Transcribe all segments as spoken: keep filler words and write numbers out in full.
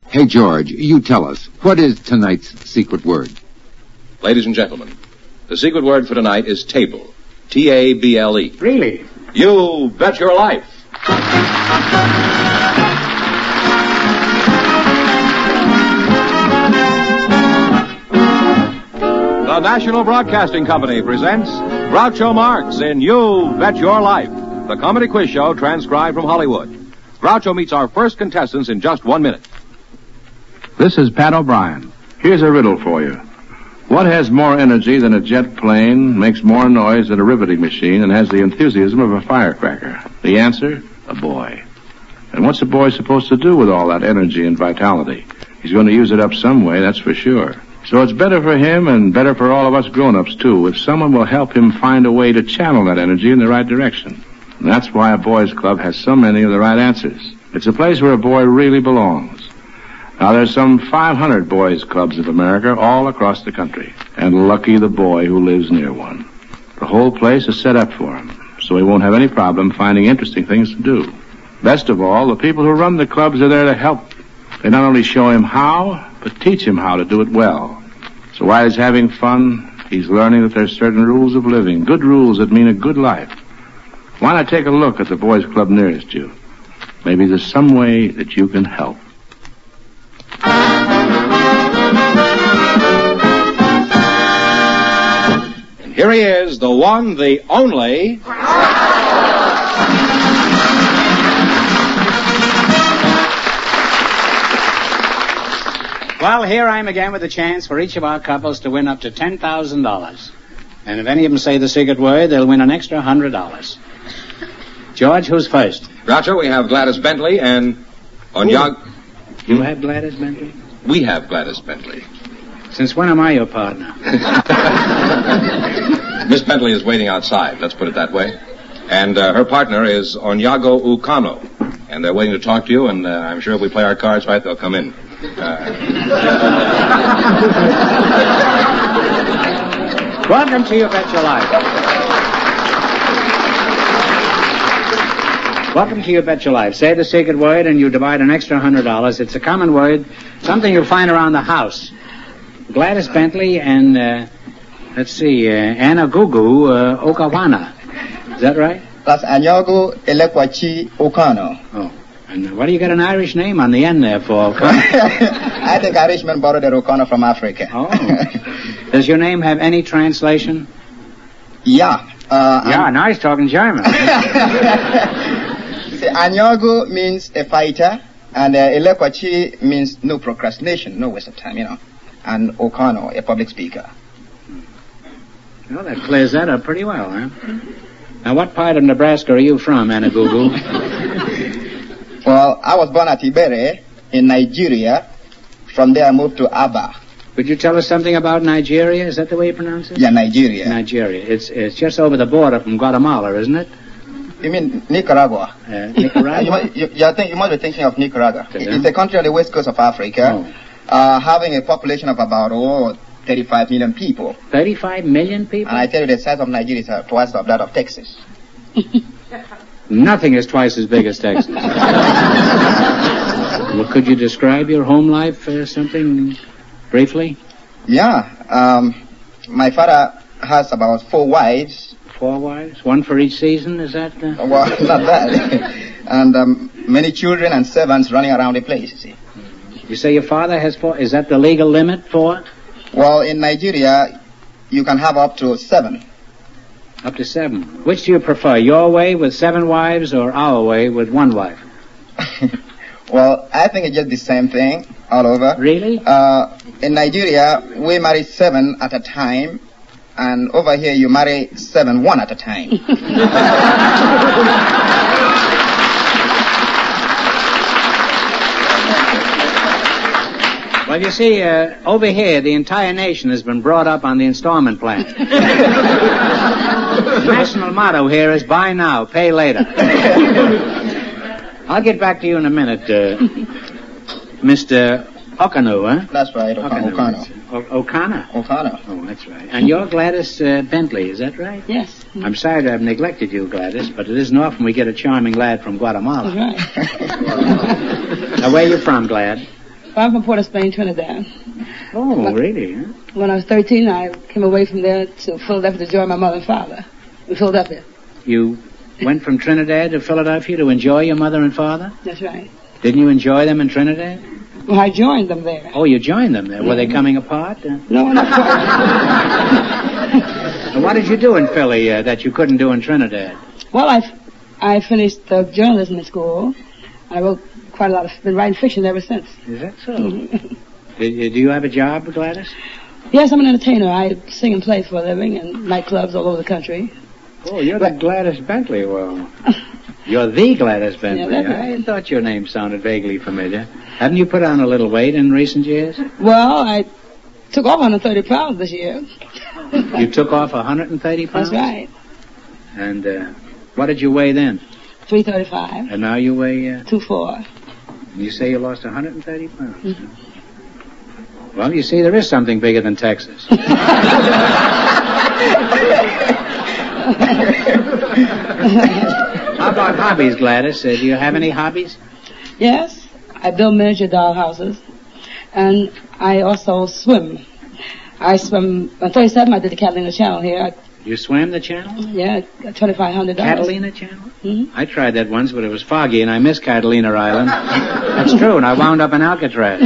Hey, George, you tell us, what is tonight's secret word? Ladies and gentlemen, the secret word for tonight is table. T A B L E. Really? You bet your life. The National Broadcasting Company presents Groucho Marx in You Bet Your Life, the comedy quiz show transcribed from Hollywood. Groucho meets our first contestants in just one minute. This is Pat O'Brien. Here's a riddle for you. What has more energy than a jet plane, makes more noise than a riveting machine, and has the enthusiasm of a firecracker? The answer? A boy. And what's a boy supposed to do with all that energy and vitality? He's going to use it up some way, that's for sure. So it's better for him and better for all of us grown-ups, too, if someone will help him find a way to channel that energy in the right direction. And that's why a boys' club has so many of the right answers. It's a place where a boy really belongs. Now, there's some five hundred boys' clubs of America all across the country, and lucky the boy who lives near one. The whole place is set up for him, so he won't have any problem finding interesting things to do. Best of all, the people who run the clubs are there to help. They not only show him how, but teach him how to do it well. So while he's having fun, he's learning that there's certain rules of living, good rules that mean a good life. Why not take a look at the boys' club nearest you? Maybe there's some way that you can help. And here he is, the one, the only... Well, here I am again with a chance for each of our couples to win up to ten thousand dollars. And if any of them say the secret word, they'll win an extra one hundred dollars. George, who's first? Groucho, we have Gladys Bentley and... Onyag... You have Gladys Bentley? We have Gladys Bentley. Since when am I your partner? Miss Bentley is waiting outside, let's put it that way. And uh, her partner is Onyago Ukano. And they're waiting to talk to you, and uh, I'm sure if we play our cards right, they'll come in. Uh... Welcome to You Bet Your Life. Welcome to You Bet Your Life. Say the secret word and you divide an extra one hundred dollars. It's a common word, something you'll find around the house. Gladys Bentley and, uh, let's see, uh, Anna Gugu uh, Okawana. Is that right? That's Anyago Elekwachi Okano. Oh. And what do you got an Irish name on the end there for? I think Irishmen borrowed the Okano from Africa. Oh. Does your name have any translation? Yeah. Uh, yeah, now he's talking German. See, Anyago means a fighter, and uh, Elekwachi means no procrastination, no waste of time, you know. And Okano, a public speaker. Well, that clears that up pretty well, huh? Now, what part of Nebraska are you from, Anna Gugu? Well, I was born at Ibere in Nigeria. From there, I moved to Aba. Would you tell us something about Nigeria? Is that the way you pronounce it? Yeah, Nigeria. Nigeria. It's it's just over the border from Guatemala, isn't it? You mean Nicaragua? Uh, Nicaragua? you, must, you, you, think, you must be thinking of Nicaragua. It's a country on the west coast of Africa, oh. uh, having a population of about, oh, thirty-five million people. thirty-five million people? And I tell you, the size of Nigeria is uh, twice of that of Texas. Nothing is twice as big as Texas. Well, could you describe your home life, uh, something briefly? Yeah. Um, my father has about four wives. Four wives? One for each season, is that? Uh... Well, not that. And um, many children and servants running around the place, you see. You say your father has four? Is that the legal limit for? Well, in Nigeria, you can have up to seven. Up to seven. Which do you prefer, your way with seven wives or our way with one wife? Well, I think it's just the same thing all over. Really? Uh, in Nigeria, we marry seven at a time, and over here you marry seven one at a time. Well, you see, uh, over here, the entire nation has been brought up on the installment plan. The national motto here is buy now, pay later. I'll get back to you in a minute, uh, Mister Okano, huh? That's right, Okano. Okano. O- Okana? Okano. Oh, that's right. And you're Gladys uh, Bentley, is that right? Yes. I'm sorry to have neglected you, Gladys, but it isn't often we get a charming lad from Guatemala. That's right. Now, where are you from, Glad? I'm from Port of Spain, Trinidad. Oh, but really? Huh? When I was thirteen, I came away from there to Philadelphia to join my mother and father in Philadelphia. You went from Trinidad to Philadelphia to enjoy your mother and father? That's right. Didn't you enjoy them in Trinidad? Well, I joined them there. Oh, you joined them there. Were they coming apart? Uh, No, not quite. and what did you do in Philly uh, that you couldn't do in Trinidad? Well, I, I finished uh, journalism in school. I wrote quite a lot of, been writing fiction ever since. Is that so? do, do you have a job, Gladys? Yes, I'm an entertainer. I sing and play for a living in nightclubs all over the country. Oh, you're the Gladys Bentley. Well, you're the Gladys Bentley. Yeah, that's right. I thought your name sounded vaguely familiar. Haven't you put on a little weight in recent years? Well, I took off one hundred thirty pounds this year. You took off one hundred thirty pounds? That's right. And uh, what did you weigh then? three thirty-five. And now you weigh? Uh, two four. You say you lost one hundred thirty pounds. Mm-hmm. Well, you see, there is something bigger than Texas. How about hobbies, Gladys? Uh, do you have any hobbies? Yes. I build miniature doll houses. And I also swim. I swim, on thirty-seven I did the Catalina Channel here. I, you swam the channel? Yeah, twenty-five hundred dollars. Catalina Channel? Mm-hmm. I tried that once, but it was foggy, and I missed Catalina Island. That's true, and I wound up in Alcatraz.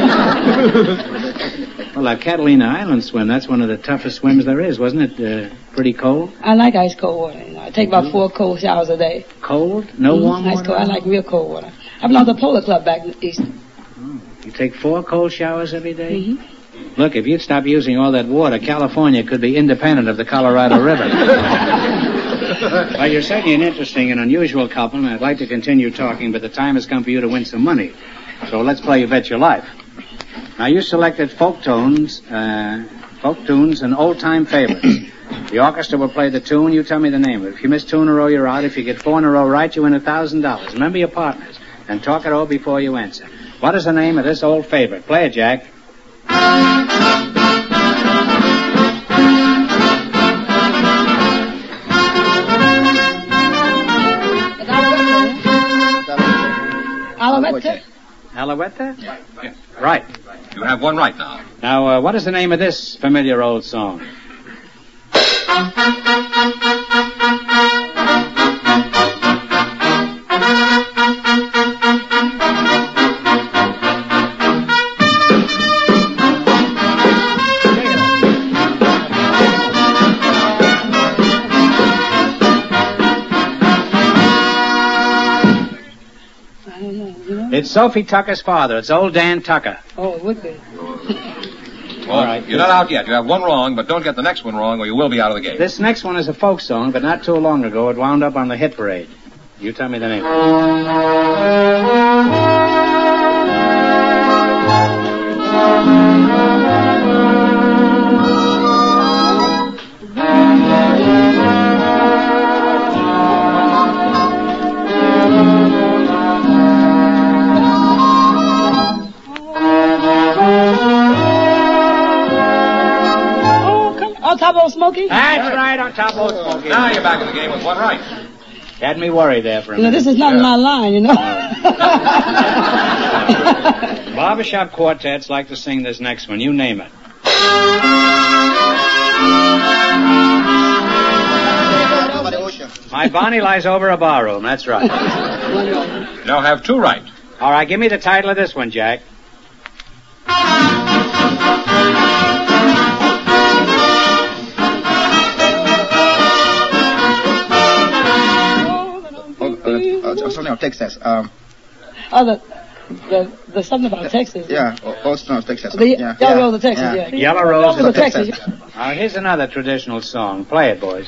Well, that Catalina Island swim, that's one of the toughest swims there is, wasn't it? Uh, pretty cold? I like ice cold water. You know. I take about four cold showers a day. Cold? No mm-hmm. warm ice water? Cold. I like real cold water. I belong to the Polo Club back in the East. Oh, you take four cold showers every day? Mm-hmm. Look, if you'd stop using all that water, California could be independent of the Colorado River. Well, you're certainly an interesting and unusual couple, and I'd like to continue talking, but the time has come for you to win some money. So let's play You Bet Your Life. Now, you selected folk tunes, uh, folk tunes and old-time favorites. The orchestra will play the tune. You tell me the name of it. If you miss two in a row, you're out. If you get four in a row right, you win one thousand dollars. Remember your partners, and talk it over before you answer. What is the name of this old favorite? Play it, Jack. Alouette? Alouette? Yeah. Right. You have one right now. Now, uh, what is the name of this familiar old song? It's Sophie Tucker's father. It's old Dan Tucker. Oh, it would be. Well, all right. You're not out yet. You have one wrong, but don't get the next one wrong or you will be out of the game. This next one is a folk song, but not too long ago it wound up on the hit parade. You tell me the name. On Top Old Smoky? That's right, On Top Old Smoky. Now you're back in the game with one right. Had me worried there for a You know, minute. this is not Yeah. in my line, you know. Barbershop quartets like to sing this next one. You name it. Over the ocean. My Bonnie lies over a barroom. That's right. Now have two right. All right, give me the title of this one, Jack. Oh, uh, uh, something of Texas. Um, Oh, the, the, the something about Texas. yeah, Austin of Texas. The yeah, Yellow yeah, Rose of Texas, yeah. yeah. Yellow Rose of of Texas. Texas. Uh, here's another traditional song. Play it, boys.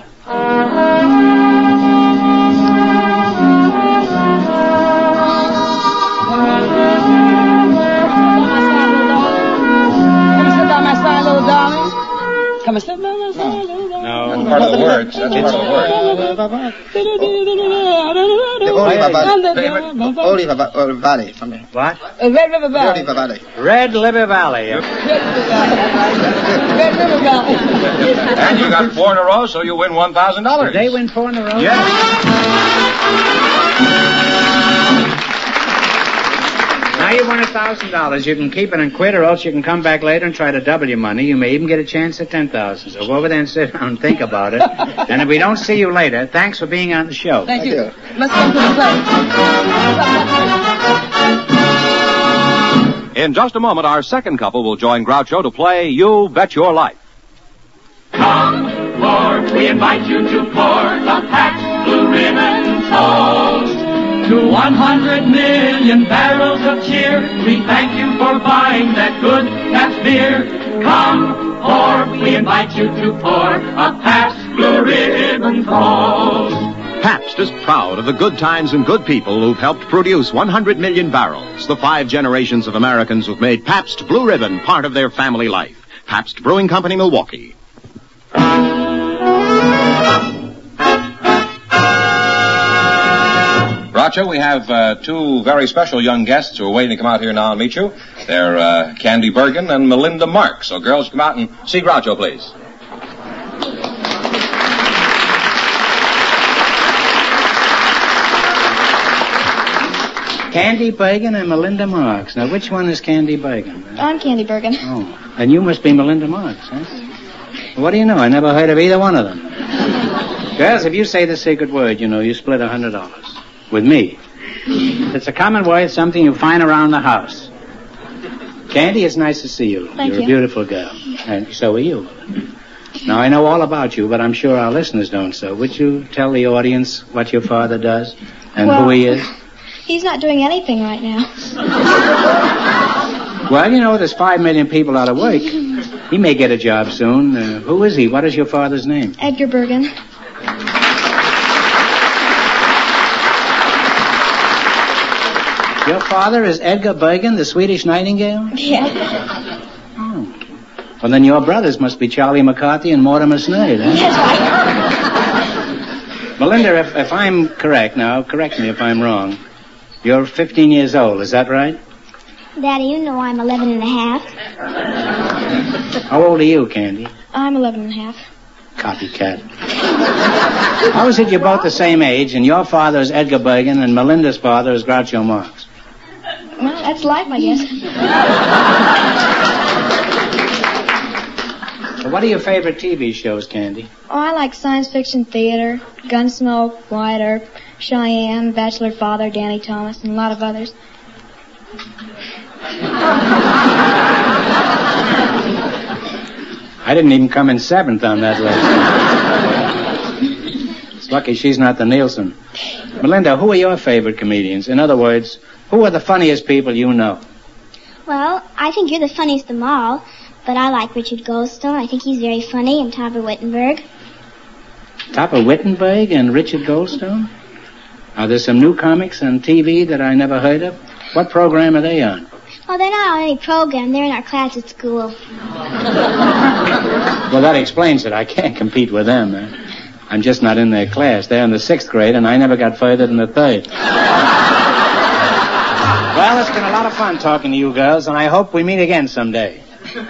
Come and sit by my side, little darling. Come and sit by my side, little darling. No. Part of the words. That's part of the words. The Old River Valley. Old River Va- uh, Valley, something. What? Uh, Red River Old Valley. River Valley. Red Libby Valley. Red River Valley. Red River Valley. And you got four in a row, so you win one thousand dollars. Did they win four in a row? Yes. Now you won a thousand dollars. You can keep it and quit, or else you can come back later and try to double your money. You may even get a chance at ten thousand. So go over there and sit down and think about it. And if we don't see you later, thanks for being on the show. Thank you. Let's go to the play. In just a moment, our second couple will join Groucho to play You Bet Your Life. Come, Lord, we invite you to pour the Pabst Blue Ribbon toast. To one hundred million barrels of cheer, we thank you for buying that good Pabst beer. Come, pour, we invite you to pour a Pabst Blue Ribbon toast. Pabst is proud of the good times and good people who've helped produce one hundred million barrels, the five generations of Americans who've made Pabst Blue Ribbon part of their family life. Pabst Brewing Company, Milwaukee. Groucho, we have uh, two very special young guests who are waiting to come out here now and meet you. They're uh, Candy Bergen and Melinda Marks. So, girls, come out and see Groucho, please. Candy Bergen and Melinda Marks. Now, which one is Candy Bergen? I'm Candy Bergen. Oh, and you must be Melinda Marks, huh? Well, what do you know? I never heard of either one of them. Girls, if you say the secret word, you know, you split a hundred dollars. With me. It's a common word, something you find around the house. Candy, it's nice to see you. Thank You're you. a beautiful girl. And so are you. Now, I know all about you, but I'm sure our listeners don't, so would you tell the audience what your father does and Well, who he is? He's not doing anything right now. Well, you know, there's five million people out of work. He may get a job soon. Uh, who is he? What is your father's name? Edgar Bergen. Your father is Edgar Bergen, the Swedish Nightingale? Yeah. Oh. Well, then your brothers must be Charlie McCarthy and Mortimer Snide, huh? That's right. Melinda, if, if I'm correct now, correct me if I'm wrong. You're fifteen years old, is that right? Daddy, you know I'm eleven and a half. How old are you, Candy? I'm eleven and a half. Copycat. How is it you're both the same age and your father is Edgar Bergen and Melinda's father is Groucho Marx? Well, that's life, I guess. Well, what are your favorite T V shows, Candy? Oh, I like science fiction theater, Gunsmoke, Wyatt Earp, Cheyenne, Bachelor Father, Danny Thomas, and a lot of others. I didn't even come in seventh on that list. It's lucky she's not the Nielsen. Melinda, who are your favorite comedians? In other words, who are the funniest people you know? Well, I think you're the funniest of them all, but I like Richard Goldstone. I think he's very funny, and Topper Wittenberg. Topper Wittenberg and Richard Goldstone? Are there some new comics on T V that I never heard of? What program are they on? Well, they're not on any program. They're in our class at school. Well, that explains it. I can't compete with them. Eh? I'm just not in their class. They're in the sixth grade, and I never got further than the third. Well, it's been a lot of fun talking to you girls, and I hope we meet again someday.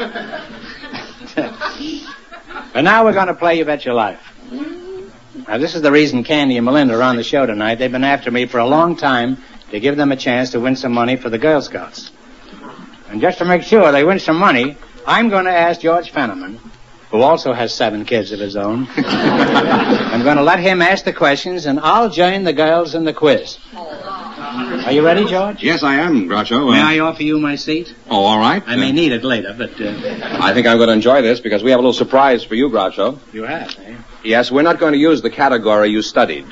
But now we're going to play You Bet Your Life. Now, this is the reason Candy and Melinda are on the show tonight. They've been after me for a long time to give them a chance to win some money for the Girl Scouts. And just to make sure they win some money, I'm going to ask George Fenneman, who also has seven kids of his own. I'm going to let him ask the questions, and I'll join the girls in the quiz. Are you ready, George? Yes, I am, Groucho. Uh, May I offer you my seat? Oh, all right. I may Uh, need it later, but uh, I think I'm going to enjoy this because we have a little surprise for you, Groucho. you have, eh? Yes, we're not going to use the category you studied.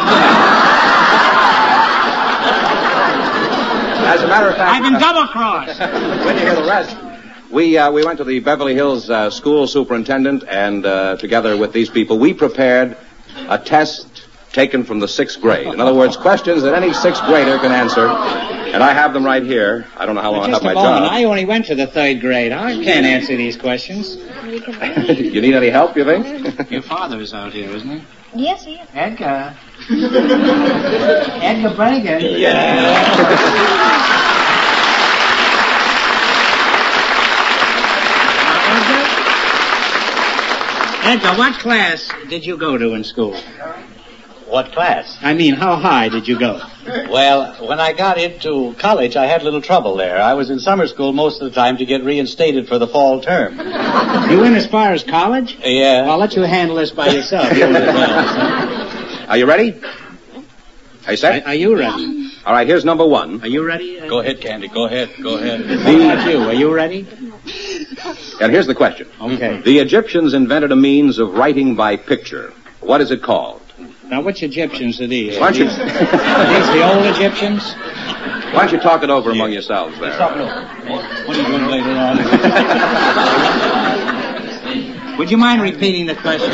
As a matter of fact... I've been double-crossed. When you hear the rest... We uh, we went to the Beverly Hills uh, school superintendent, and uh, together with these people, we prepared a test taken from the sixth grade. In other words, questions that any sixth grader can answer, and I have them right here. I don't know how long I Just have a my moment. job. I only went to the third grade. I can't answer these questions. You need any help, you think? Your father is out here, isn't he? Yes, he is. Edgar. Edgar Bergen. Edgar, what class did you go to in school? What class? I mean, how high did you go? Well, when I got into college, I had a little trouble there. I was in summer school most of the time to get reinstated for the fall term. You went as far as college? Yeah. I'll let you handle this by yourself. Are you ready? Are you set? Are, are you ready? All right, here's number one. Are you ready? Uh, Go ahead, Candy. Go ahead. Go ahead. How about you? Are you ready? And here's the question. Okay. The Egyptians invented a means of writing by picture. What is it called? Now, which Egyptians are these? Why don't you... Are these the old Egyptians? Why don't you talk it over among yourselves there? Talk it over. What are you doing later on? Would you mind repeating the question?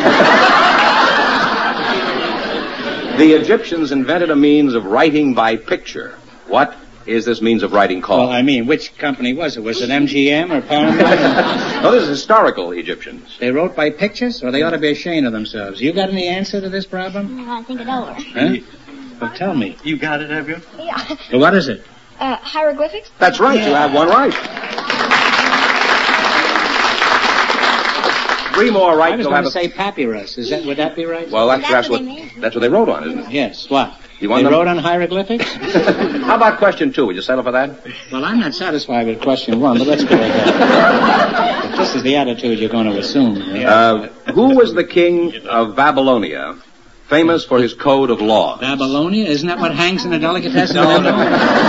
The Egyptians invented a means of writing by picture. What is this means of writing called? Well, I mean, which company was it? Was it M G M or Paramount? No, this is historical Egyptians. They wrote by pictures, or they ought to be ashamed of themselves. You got any answer to this problem? I think it over. Huh? Well, tell me. You got it, have you? Yeah. Well, what is it? Uh, hieroglyphics? That's right. Yeah. You have one right. Three more right. I was you'll going have to a... say papyrus. Is that, would that be right? Well, that's, That's that's what what, they mean. that's what they wrote on, isn't it? Yes. What? You want they them? wrote on hieroglyphics? How about question two? Would you settle for that? Well, I'm not satisfied with question one, but let's go ahead. If this is the attitude you're going to assume. Uh, who was the king of Babylonia, famous for his code of laws? Babylonia? Isn't that what hangs in the delicatessen? No, no.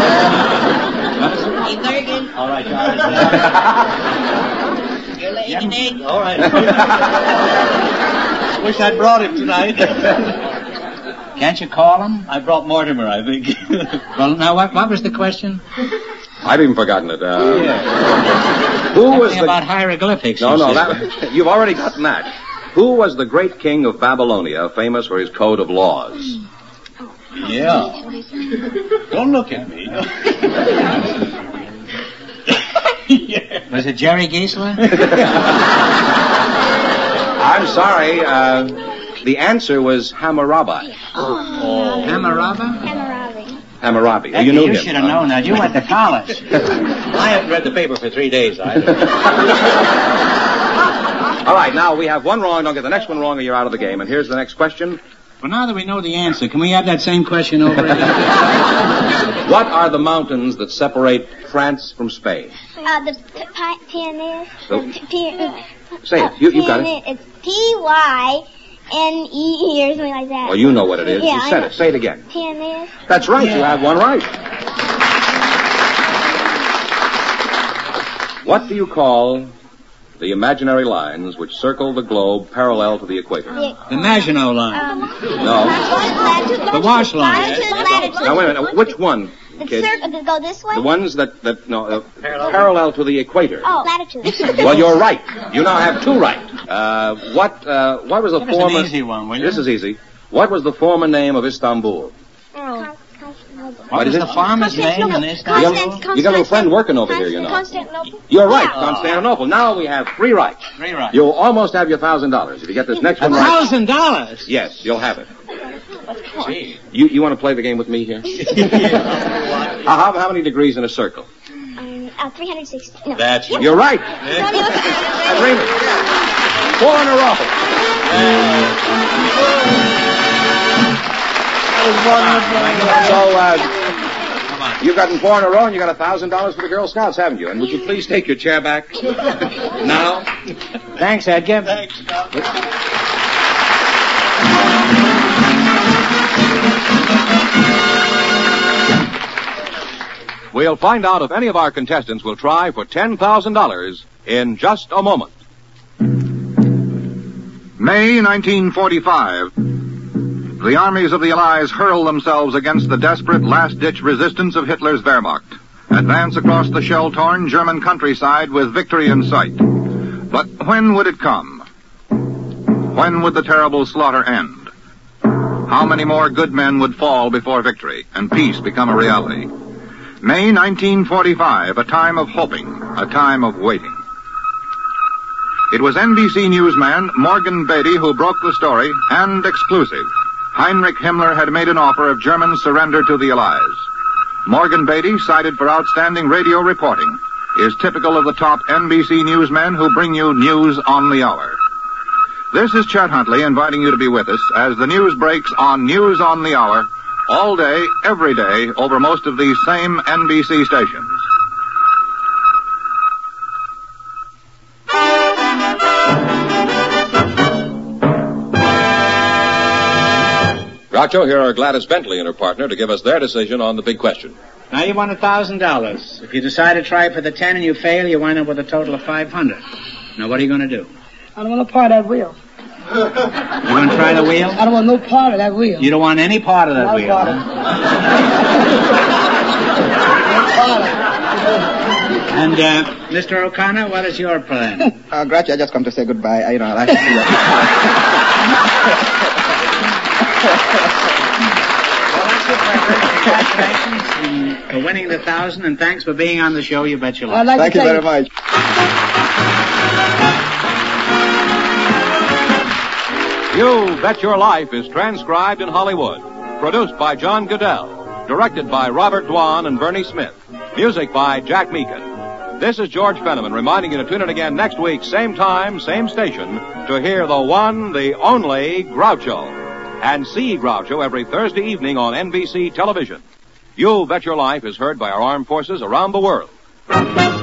All right, guys. You're late, Nate. All right. Wish I'd brought him tonight. Can't you call him? I brought Mortimer, I think. Well, now, what, what was the question? I've even forgotten it. Uh, Yeah. Who was Something the... about hieroglyphics. No, you no, said. that, you've already gotten that. Who was the great king of Babylonia, famous for his code of laws? Yeah. Don't look at me. Yeah. Was it Jerry Geisler? I'm sorry. Uh, the answer was Hammurabi. Oh. Hammurabi? Hammurabi. Hammurabi. Becky, you knew you him. should have known that. You went to college. I haven't read the paper for three days either. All right, now we have one wrong. Don't get the next one wrong or you're out of the game. And here's the next question. Well, now that we know the answer, can we have that same question over again? What are the mountains that separate France from Spain? Uh, the P- Pi- Pyrenees. Oh. The P- uh, Say it. You, you got it. Pyrenees. It's P Y N E or something like that. Well, you know what it is. Yeah, you I said know. it. Say it again. Pyrenees. That's right. You have one right. What do you call the imaginary lines which circle the globe parallel to the equator? The, The Maginot Line. um, No. latitude, The wash line. Latitude, latitude. Now, wait a minute. Which one, The kid? circle that go this way? The ones that, that no, uh, parallel to the equator. Oh, latitude. Well, you're right. You now have two right. Uh, what, uh, what was the Give us former... an easy one, will you? This is easy. What was the former name of Istanbul? Oh. What is is the it? farmer's name in this town? You got, you got a little friend working over here, you know. Constantinople? You're right, Yeah. Constantinople. Now we have three right. Three right. You'll almost have your thousand dollars. If you get this next A one right, thousand dollars? yes, you'll have it. Gee. You you want to play the game with me here? how, how, how many degrees in a circle? Um, uh, three hundred sixty. No. That's You're right. Tony, what's That's Raymond. Four in a row. So, uh, you've gotten four in a row and you got a thousand dollars for the Girl Scouts, haven't you? And would you please take your chair back now? Thanks, Edgar. Thanks, Scott. We'll find out if any of our contestants will try for ten thousand dollars in just a moment. May nineteen forty-five. The armies of the Allies hurl themselves against the desperate last-ditch resistance of Hitler's Wehrmacht. Advance across the shell-torn German countryside with victory in sight. But when would it come? When would the terrible slaughter end? How many more good men would fall before victory and peace become a reality? May nineteen forty-five, a time of hoping, a time of waiting. It was N B C newsman Morgan Beatty who broke the story, and exclusive. Heinrich Himmler had made an offer of German surrender to the Allies. Morgan Beatty, cited for outstanding radio reporting, is typical of the top N B C newsmen who bring you news on the hour. This is Chet Huntley inviting you to be with us as the news breaks on News on the Hour all day, every day, over most of these same N B C stations. Groucho, here are Gladys Bentley and her partner to give us their decision on the big question. Now you want a thousand dollars. If you decide to try for the ten and you fail, you wind up with a total of five hundred. Now what are you going to do? I don't want no part of that wheel. You want to try the wheel? I don't want no part of that wheel. You don't want any part of that Not wheel. Part of huh? no part of And uh, Mister O'Connor, what is your plan? Uh, Groucho, I just come to say goodbye. I, you know, I like to see you. Congratulations for winning the thousand, and thanks for being on the show. You bet your life. Like Thank you very you. much. You Bet Your Life is transcribed in Hollywood. Produced by John Goodell. Directed by Robert Dwan and Bernie Smith. Music by Jack Meakin. This is George Fenneman reminding you to tune in again next week, same time, same station, to hear the one, the only Groucho. And see Groucho every Thursday evening on N B C television. You Bet Your Life is heard by our armed forces around the world.